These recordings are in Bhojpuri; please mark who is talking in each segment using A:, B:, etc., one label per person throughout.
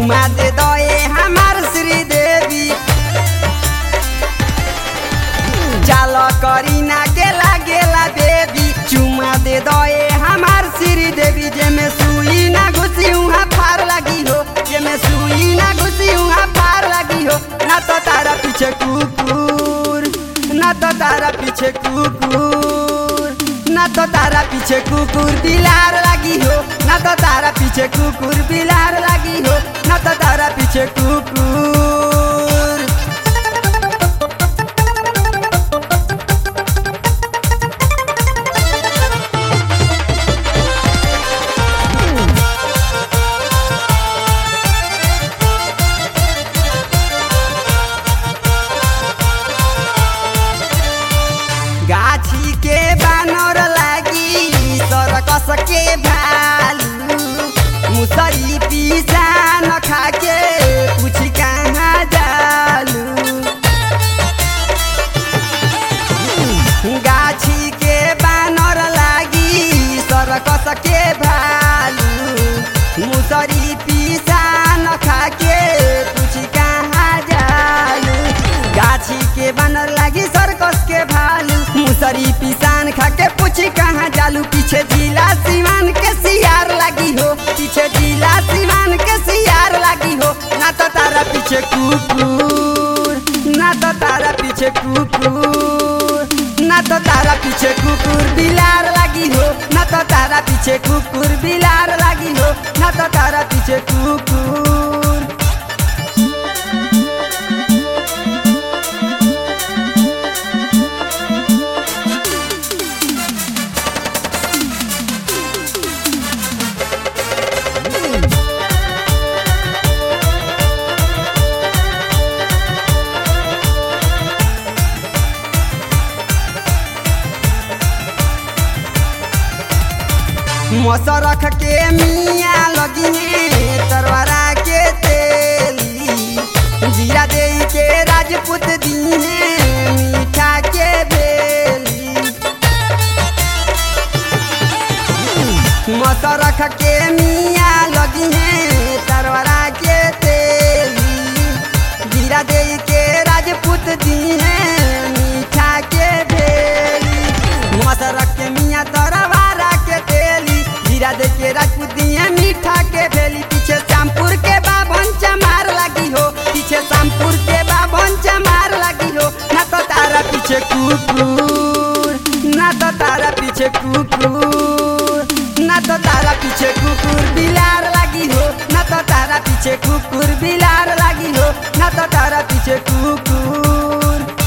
A: चुमा दे दए हमार श्री देवी चाल करीना के लागेला बेबी चुमा दे दए हमार श्री देवी जेमे सुई ना घुसी उहाँ फार लगी हो जेमे सुई ना घुसी उहाँ फार लगी हो ना तो तारा पीछे कुकुर ना तो तारा पीछे कुकुर ना तो तारा पीछे कुकुर बिलार लगी हो ना तो तारा पीछे कुकुर बिलार लगी हो ना तो तारा पीछे कुकुर गाछी के बानर लागी सरकस के भालू मुसरी पिसान खाके पूछी कहाँ जालू गाछी के बानर लागी सरकस के भालू मुसरी पिसान खाके पूछी कहाँ जालू गाछी के बानर लागी सरकस के भालू मुसरी पिसान खाके पूछी कहाँ जालू पीछे जिला सिवान के सियार लगी हो पीछे जिला सिवान के सियार लगी हो ना तो तारा पीछे कुकुर ना तो तारा पीछे कुकुर ना तो तारा पीछे कुकुर बिलार लगी हो ना तो तारा पीछे कुकुर बिलार लगी हो ना तो तारा पीछे कुकुर मोसरख के मिया लगिने तरवारा के तेली जिया दे के राजपूत दीने मीठा के बेली मोसरख के मिया लगिने तरवारा के तेली जिया दे के राजपूत दीने मीठा के बेली मोसरख के मिया तरवारा के तेली जीरा दे के राजपूत दिए मीठा के भेली पीछे शामपुर के बाभन चमार लगी हो पीछे शामपुर के बाभन चमार लगी हो ना तो तारा पीछे कुकुर ना तो तारा पीछे कुकुर ना तो तारा पीछे कुकुर बिलार लगी हो ना तो तारा पीछे कुकुर बिलार लगी हो ना तो तारा पीछे कुकुर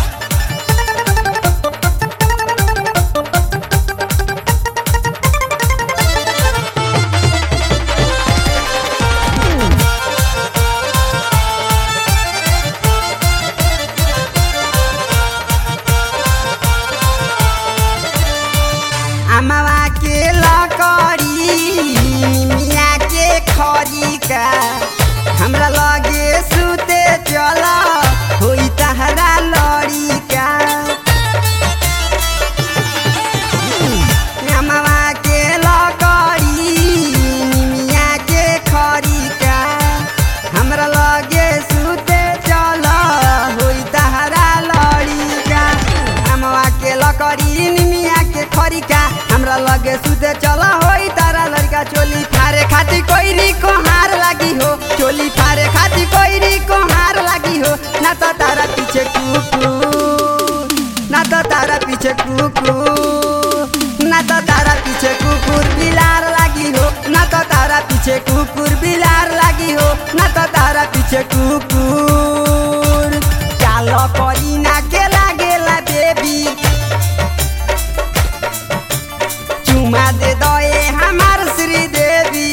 A: अमवा के लकड़ी मिया के खरी का हमरा लगे सुते चल होई तहरा लड़ी का अमवा के लकड़ी मिया के खरी का हमरा लगे सुते चल होई तहरा लड़ी का अमवा के लकड़ी मिया के खरी का हमरा लगे सुते चला होई तारा लड़का चोली फारे खाती कोईरी को हार लगी हो चोली फारे खाती कोईरी को हार लगी हो ना तो तारा पीछे कुकुर ना तो तारा पीछे कुकुर ना तो तारा पीछे कुकुर बिलार लगी हो ना तो तारा पीछे कुकुर बिलार लगी हो ना तो तारा पीछे कुकुर चालो करीना के लागेला बेबी चुमा दे दए हमार श्री देवी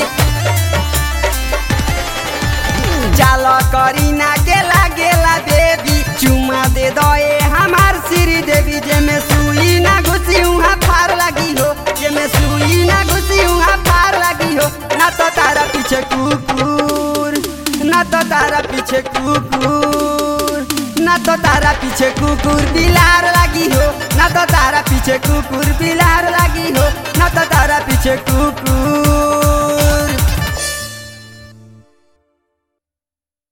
A: चाल करीना के लागेला बेबी चुमा दे दए हमार श्री देवी जेमे सुई ना घुसी उहाँ फार लगी हो जेमे सुई ना घुसी उहाँ फार लगी हो ना तो तारा पीछे कुकुर ना तो तारा पीछे कुकुर ना तो तारा पीछे कुकुर बिलार लगी हो ना तो तारा पीछे कुकुर बिलार लगी हो ना तो तारा पीछे कुकुर